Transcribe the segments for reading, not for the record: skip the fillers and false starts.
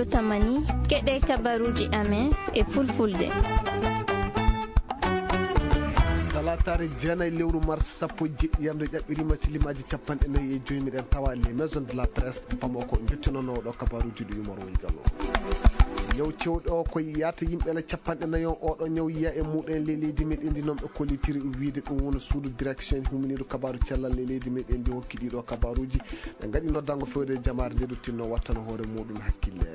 studio Tamani keɗe kabaruji amen e fulfulde. talatare jeenay lewru mars sappo jeɗɗiyamde ƴaɓɓirima silimaji 45 miɗen tawa les maison de la presse bamako jettinono ɗo kabaruji ɗo yumor woy gallo ñaw cewɗo o koye yata yimɓe la 49 oɗo ñaw yiya e muɗen le leydi meɗen ndi noon ɓe kollitiri wiide ɗum woni suudu direction huminiɗo kabaru cellal le leydi meɗen ndi hokki ɗiɗo kabaruji ɓe gaɗi noddango fewde jamare nde ɗo tinno wattano hoore muɗum hakkille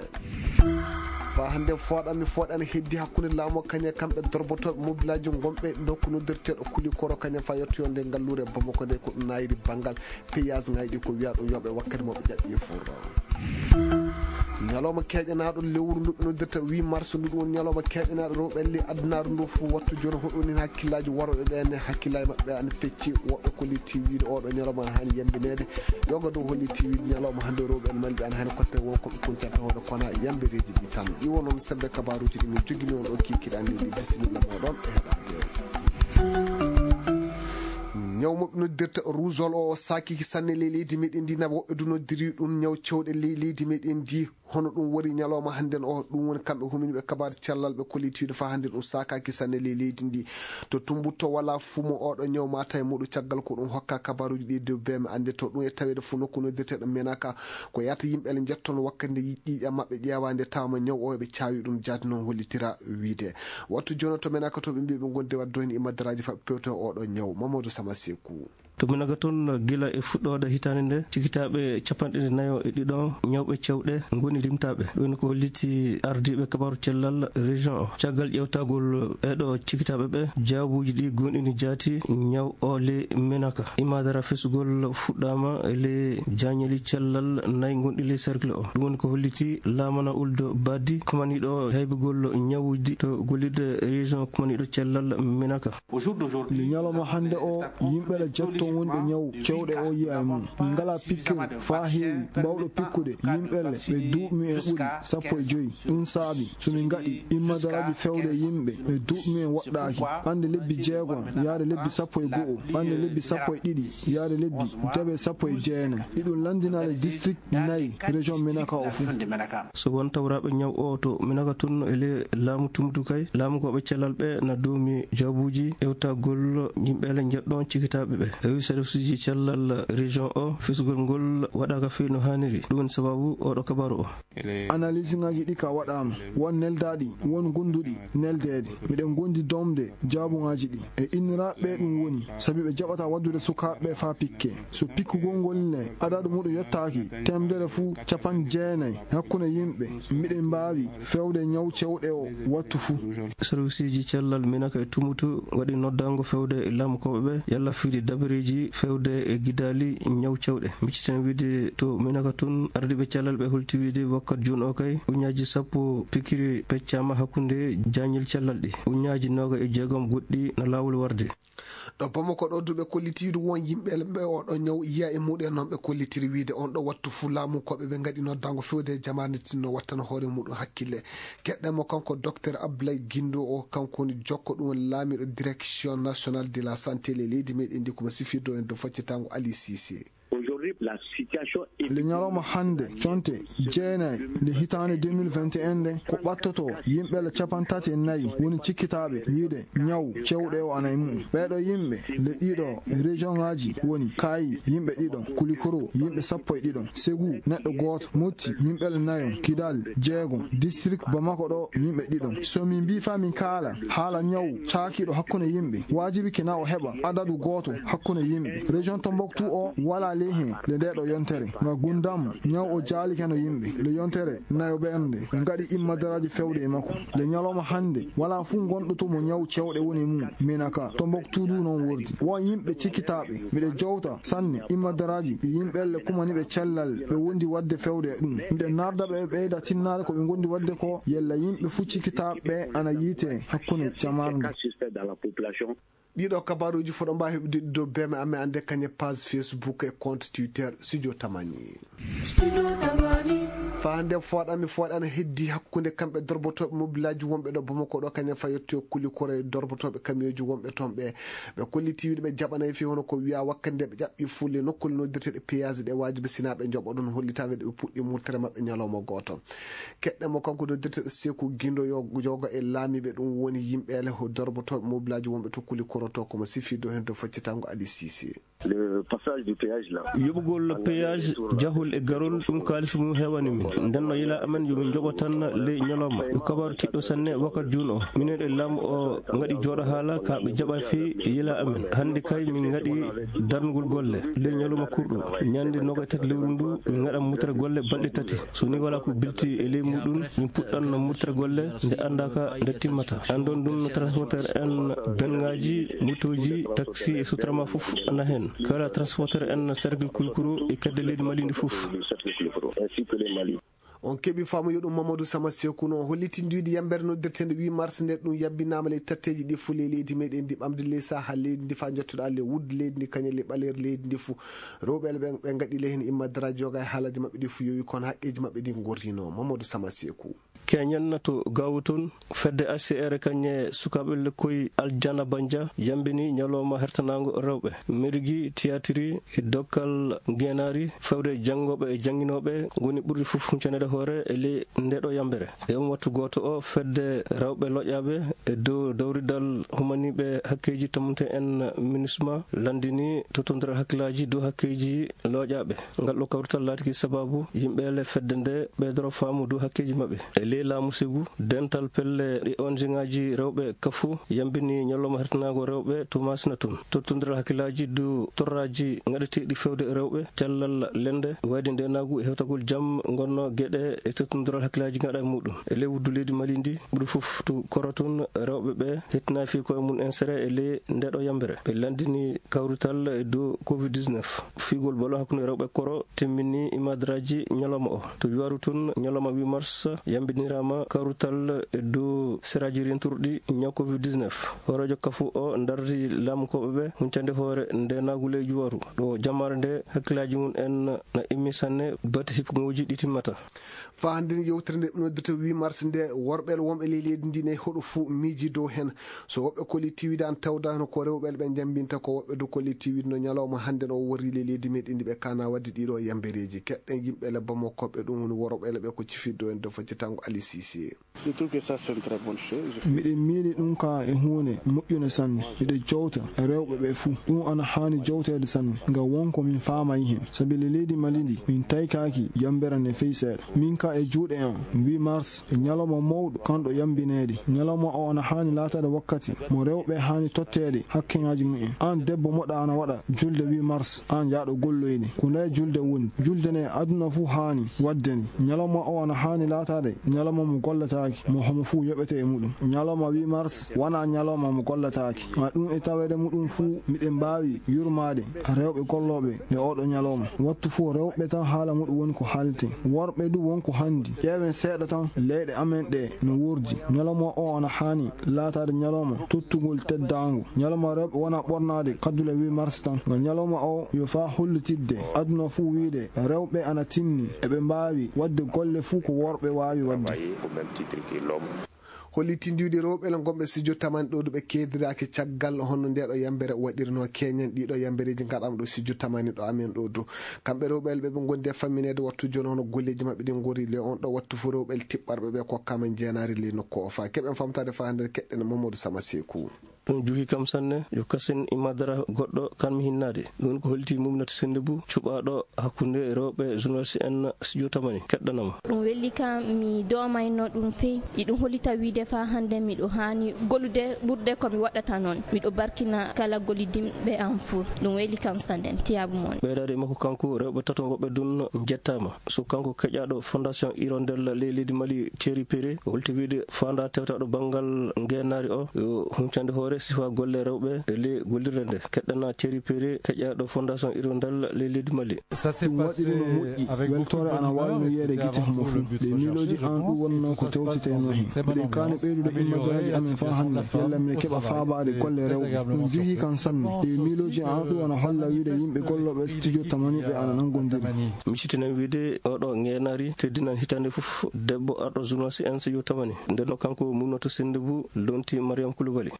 fa hande foɗami foɗani heddi hakkude laamu kañe kamɓe dorbotoɓe mobilaji gonɓe dokku noddirteɗo kuli koro kañe fa yettoyonde ngallure bamako nde ko ɗum nayiri banggal payage ngayɗi ko wiya ɗum yoɓe wakkati moɓe ƴaɓɓi fof ñalawma keƴanaɗo lewru ndu ɓe noddirta 8 mars ndu ɗum woni ñalawma keƴanaɗo rewɓelle addunaru ndu fof wattu joni hoɗonin hakkillaji waroɓe ɓenne hakkillaji mabɓe ana pecci woɓɓe kolliti wiide oɗo ñalawma ana hani yembinede yoga dow holliti wiide ñalawma hande rewɓe en malɓe ana hani kotte wonkoɓe koncata hoɗo kona yambereji ɗi tan iwo noon sebbe kabaruji ɗi min jogui on ɗo kikiɗanni ɗi bisimilla moɗon e heɗade ñaw moɓe noddirta rousol o sakiki sanne le leydi meɗen ndi naɓe woɓɓe du noddiri ɗum ñaw cewɗe leydi meɗen ndi hono ɗum wari ñalawma hannden o ɗum woni kamɓe huminiɓe kabaru cellal ɓe kollitiide fa hannde ɗum sakaki sanne le leydi ndi to tumbutto wala fumo oɗo ñaw mata e muɗum caggal ko ɗum hokka kabaruji ɗi dow beme ande to ɗum e tawede fo nokku noddirteɗo menaka ko yata yimɓele jettono wakkati nde ƴiƴam mabɓe ƴeewande tawma ñaw o eɓe cawi ɗum jaadi noon hollitira wiide wattu joni to menaka to ɓe mbi ɓe gonde waddoyni imaddaraji faɓe pewto oɗo ñaw Mamadou Sama Sekou to minaga toon gila e fuɗɗode hitande nde cikitaɓe 49 ñawɓe cewɗe goni limtaɓe ɗum ko holliti ardiɓe kabaru cellal région o caggal ƴewtagol eɗo cikitaɓe ɓe jaabuji ɗi gonɗini jaati ñaw o le menaka imadara fesugol fuɗɗama le jañeli cellal nayyi gonɗi le cercle o ɗum woni ko holliti lamana uldo baddi kumaniɗo haybugol ñawuji to gollirde région kumaniɗo cellal menaka le ñalawma hande o yimɓeɗe jetto wonde ñaw cewɗe o yiya e mum min ngala pikkere fa heewi mbawɗo pikkude yimɓelle ɓe duuɓmi en ɓuuri 15 ɗum saabi somin gaɗi immadaraji fewde yimɓe ɓe duuɓmi en waɗɗaki ɓande lebbi 6 yaade lebbi 11 ɓande lebbi 12 yaade lebbi jaɓe 19 iɗum landinale district 4 région menaka o fuu so won tawraɓe ñaw o to menaka tun ele laamu tumtu kay laamu koɓe cellal ɓe na doomi jaabuji ewtagol yimɓele jeɗɗon cikitaɓe ɓe service ji cellal région o fisgol ngol waɗaka fewi no hanniri ɗum woni sababu oɗo kabaru o analyse ngaji ɗi ka waɗama won neldaɗi won gonduɗi neldede miɗen gondi domde jaabugaji ɗi e inniraɓe ɗum woni saabi ɓe jaɓata waddude sukaɓe fa pikke so pikkugol ngol ne adadu muɗum yettaki temdere fuu 90 hakkude yimɓe miɗen mbawi fewde ñaw cewɗe o wattu fuu service ji cellal minaka e tumutu waɗi noddango fewde e laamukoɓe ɓe yalla fiide dabareji fewde e gidali ñaw cewɗe micciten wiide to minaka tun ardiɓe cellal ɓe holti wiide wakkat joni o kay uñaji 10 pikiri peccama hakkude jañel cellal ɗi uñaji 26 goɗɗi no lawol warde ɗo Bamako ɗo duɓe kollitidu won yimɓe ɓe oɗo ñaw yiya e muɗum noon ɓe kollitiri wiide on ɗo wattu fu laamu koɓe ɓe gaɗi noddango fewde e jamane tinno wattano hoore muɗum hakkille keɗɗenmo kanko docteur Abdoulaye Guindo o kanko woni jokko ɗum woni laamiɗo direction nationale de la santé le leydi meɗen ndi komo sifirdo en dow faccitango Ali Cissé le ñalawma hande conte jeenayi le hitande 2021 nde ko ɓattoto yimɓele 34 woni cikkitaɓe wiide ñaw cewɗe o ana e mum ɓeɗo yimɓe le ɗiɗo région ngaji woni Kayi yimɓe ɗiɗon Kulikoro yimɓe 12 Ségou neɗɗo goto Motti yimɓele 4 Kidal 6 district Bamako ɗo yimɓe ɗiɗon so min mbi fa min kaala haala ñaw caakiɗo hakkude yimɓe wajibi kena o heɓa adadu goto hakkude yimɓe région Tombouctou o wala ley hen le ndeɗo yontere nga gundam ñaw o jaalike no yimɓe le yontere nayo ɓernde gaɗi immadaraji fewde e makko le ñalawma hande wala fuu gonɗo to mo ñaw cewɗe woni mum minaka Tombouctou du noon wordi won yimɓe cikkitaɓe miɗe jowta sanne immadaraji yimɓelle kumaniɓe cellal ɓe wondi wadde fewde e ɗum miɗe narda ɓe ɓeyda tinnade koɓe gondi wadde ko yella yimɓe fuu cikkitaɓe ana yiite hakkude jamarde ɗiɗo kabaruji foɗo mbawi heɓde dow beme amen ande kañe page Facebook e compte Twitter Studio Tamani. faande foɗami foɗana heddi hakkunde kamɓe dorbotoɓe mobilaji wonɓe ɗo Bamako ɗo kañum fa yetti kuli kore dorbotoɓe kamioji wonɓe toon ɓe kolliti wiide ɓe jaɓanayi fi hono ko wiya wakkande ɓe ƴaɓɓi fulle nokkule noddirteɗe péage ɗe wajibi sinaɓe joɓa ɗon hollitaɓe ɗe ɓe puɗɗi murtere mabɓe ñalawma goto keɗɗemo kanko noddirteɗe Sékou Guindo yoga e laamiɓe ɗum woni yimɓele ho dorbotoɓe mobilaji wonɓe to kuli koroto komo sifi do hen to faccitango Ali Cissé. Le passage du péage là. Yobugol péage jahol e garol ɗum kalis mum hewani min ndenno yila amen yomin joɓo tan ley ñalawma ɗo kabaru tiɗɗo sanne wakkat juun o minen e laamu o gaɗi jooɗo haala ka ɓe jaɓa fi yila amen hande kay min gaɗi darnugol golle ley ñalawma kurɗum ñande noga tati lewru ndu min gaɗan murtere golle balɗe tati so ni wala ko bilti e ley muɗum min puɗɗan murtere golle nde andaka nde timmata andon ɗum transporteur en bengaji motoji taxi e sutrama foof ana hen kala transporteur en cercle kulkuru e kadde leydi Mali ndi foof on keɓi faamuyo ɗum Mamadou Sama Sékou noon hollitindide yambere noddirtede 8 mars nde ɗum yabbinama ley tatteji ɗi fuu ley leydi meɗen ndi ɓamde ley saha leydi ndi fa jottuɗa le wudde leydi ndi kañum le ɓaleere leydi ndi fuu rewɓele ɓe gaɗile hen immadaraji yoga e haalaji mabɓe ɗi fuu yowi kono haqqeji mabɓe ɗi gorrino Mamadou Sama Sékou keñanna to gawu toon fedde HCR kañe sukaɓe lekkoye Aljana Banja yambini ñalawma hertanago rewɓe mergui théâtre e dokkal guenari fewde janggoɓe e jangguinoɓe woni ɓurɗi foof huccanede hoore e ley ndeɗo yambere e on wattu goto o fedde rewɓe loƴaɓe e dow dawridal humaniɓe hakkeji tamunte en MINUSMA landini totodira hakkillaji dow hakkeji loƴaɓe ngal ɗo kawrital laatiki sababu yimɓele fedde nde ɓeydoro faamu dow hakkeji mabɓe e ley laamu Sékou dental pelle ɗi ONG ngaji rewɓe kafu yambini ñalawma hertanago rewɓe to masina toon totodiral hakkillaji dow torraji gaɗeteɗi fewde rewɓe cellal lende wayde ndenagu e hewtagol jaam gonno gueɗe e totodiral hakkillaji gaɗa e muɗum e ley wuddu leydi Mali ndi ɓuuri foof to koroton rewɓe ɓe hettina fi koye mum inséré e ley ndeɗo yambere ɓe landini kawrital e dow Covid-19 figol ballon hakkude rewɓe koro timmini imadaraji ñalawma o to wiwaru toon ñalawma 8 mars yambinirama kawrital e dow seraji renturɗi ñaw Covid-19 horejo kafu o dardi laamukoɓe ɓe huncande hoore ndenagu ley juwaru ɗo jammare nde hakkillaji mum en na immi sanne batte hippogoji ɗi timmata fa hande yewtere nde noddirte 8 mars nde worɓele wonɓe ley leydi ndi nayi hoɗo fuu miiji dow hen so woɓɓe kolli tiwide an tawda hono ko rewɓele ɓe jambinta ko woɓɓe dow kolli tiwide no ñalawma hande no wori ley leydi meɗen ndi ɓe kana wadde ɗiɗo yambereji keɗɗen yimɓele Bamakoɓe ɗum woni worɓele ɓe ko cifiddo en dow faccitango Ali Cissé. miɗen miili ɗum ka e hunde moƴƴune sanne miɗe jowta rewɓe ɓe fuu ɗum ana hani jowtede sanne ngam wonko min faamayi hen saabi le leydi Mali ndi min taykaki yambere nde feyi seeɗa min ka e juuɗe en 8 mars e ñalawma mawɗo kanɗo yambinede ñalawma o ana hani laatade wakkati mo rewɓe hani tottede hakkeŋaji mumen an debbo moɗa ana waɗa julde 8 mars an jaaɗo golloyde ko nde julde woni julde nde aduna fuu hani waddeni ñalawma o ana hani laatade ñalawma mo gollataki mo homo fuu yoɓete e muɗum ñalawma 8 mars wona ñalawma mo gollataki ma ɗum e tawede muɗum fuu miɗen mbawi yurmade rewɓe golloɓe nde oɗo ñalawma wattu fuu rewɓe tan haala muɗum woni ko haalte worɓe du wonko handi ƴeewen seeɗa tan leyɗe amen ɗe no wurdi ñalawma o ana hani laatade ñalawma tottugol teddago ñalawma rewɓe wona ɓornade kaddule 8 mars tan ngam ñalawma o yo fa hollitidde aduna fuu wiide rewɓe ana tinni eɓe mbawi wadde golle fuu ko worɓe wawi wadde hollitindiwde rewɓele gonɓe studio tamani ɗo ɓe keediraki caggal honno ndeɗo yambere waɗirno keñen ɗiɗo yambereji gaɗama ɗo studio tamani ɗo amen ɗo do kamɓe rewɓele ɓe gondi e famminede wattu joni hono golleji mabɓe ɗi gori le on ɗo wattu fo rewɓele tiɓɓarɓe ɓe kokkama jeenari le nokku o fa keɓen famtade fa hande keɗɗen Mamadou Sama Sékou ɗum juhi kam sanne yo kasen imadara goɗɗo kanmi hinnade ɗum ko holliti mumnata sende bu cuɓaɗo hakkude rewɓe journaliste en studio tamani keɗɗanama ɗum welli kam mi domayno ɗum fewi iɗum hollita wiide fa hande miɗo hani gollude ɓurde komi waɗata noon miɗo barkina kala gollidinɓe an fuu ɗum welli kam sanne tiyabu moon ɓeydade makko kanko rewɓe tato goɓɓe dun jettama so kanko keƴaɗo fondation hirondelle leydi Mali Thierry Péré o holti wiide fanda tewtaɗo banggal guenari o yo huncande hoore sifa golle rewɓe e ley gollirde nde keɗɗana Thierry Péré keƴƴaɗo fondation Hirondelle ley leydi Mali. ɗum waɗi ɗum no moƴƴi weltore ana wawi no yeere guite homo fuu ɗe miiloji an ɗum wonno ko tewtiteno hen mbiɗe kani ɓeydude immagiraji amen fa hande yalla mine keɓa faabade golle rewɓe ɗum jeehi kan sanne ɗe miiloji an ɗum ana holla wiide yimɓe golloɓe studio tamaniɓe ana nangodiri. mi citinen wiide oɗo ngenari teddinan hitande fof debbo arɗo journaliste en studio tamani ndenno kanko mumnoto Sendebou lonti Mariam Koulibaly.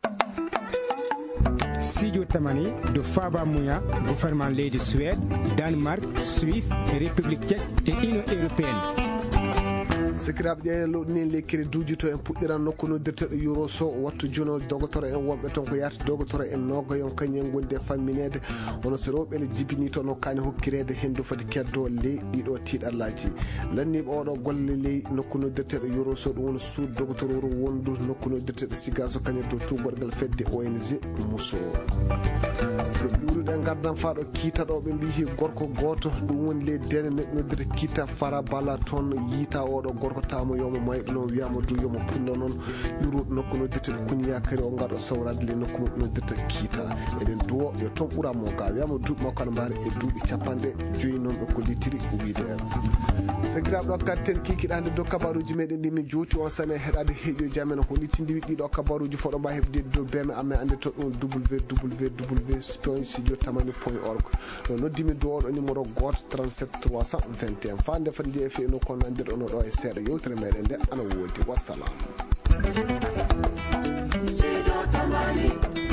Studio Tamani de Faba Mouya, gouvernement leydi Suède, Danemark, Suisse, République tchèque et Union européenne. sikiraɓe ƴeewen lowɗini lekkiri duuji to en puɗɗiran nokku noddirteɗo euro so wattu juno dogotoro en wonɓe toon ko yarta dogotoro en nogoyon kañum gondi e famminede hono so rewɓe le jibini to nokkani hokkirede hendu foti keddo ley ɗiɗo tiiɗallaji lanniɓe oɗo golle ley nokku noddirteɗo euro so ɗum woni suud dogotoro wuro wondu nokku noddirteɗo siga so kañum to tuugoɗgal fedde ONG Mousso so ƴuuruɗen gardan faɗo kiitaɗoɓe mbihi gorko goto ɗum woni ley dene neɗɗo noddirte kiita fara bala toon yiita oɗo gorko tamo yomo mayɗo noon wiyama du yomo punno noon ƴuruɗo nokku noddirteɗo kuñiya kadi o gaɗo sawrade le nokku noddirte kiita eɗen duwo yo toon ɓuuranmo ga wiyama duuɓi makko aɗa mbaari e duuɓi 50 noon ɓe kollitiri wiide en segiraɓe ɗo garten kikiɗande dow kabaruji meɗen ɗi min juuti on sane heɗade heeƴoji amen hollitindi ɗiɗo kabaruji foɗo mba hebde dow beme amen ande to ɗum www.studiotamani.org noddimi dow oɗo numéro goto 37 321 fande fati nde fe no kono nandir ono ɗo e seeɗa yewtere meɗen nde ana woodi wassalam.